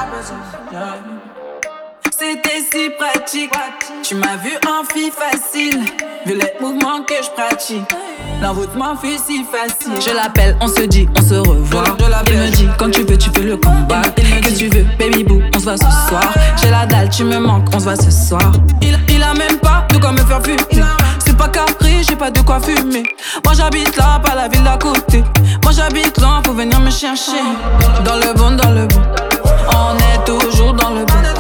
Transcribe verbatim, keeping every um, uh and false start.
C'était si pratique. Tu m'as vu en fille facile, vu les mouvements que je pratique. L'envoûtement fut si facile. Je l'appelle, on se dit, on se revoit. Il me dit, quand tu veux, tu peux le combat. Que tu veux, baby boo, on se voit ce soir. J'ai la dalle, tu me manques, on se voit ce soir. Il, il a même pas de quoi me faire fumer. C'est pas Capri, j'ai pas de quoi fumer. Moi j'habite là, pas la ville d'à côté. Moi j'habite là, faut venir me chercher. Dans le bon, dans le bon, on est toujours dans le bon.